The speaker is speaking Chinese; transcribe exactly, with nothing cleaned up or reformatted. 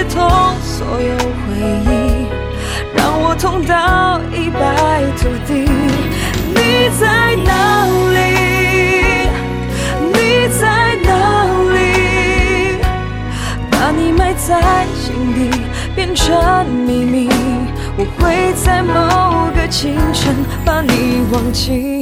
痛所有回忆，让我痛到一败涂地。你在哪里？你在哪里？把你埋在心底，变成秘密。我会在某个清晨把你忘记。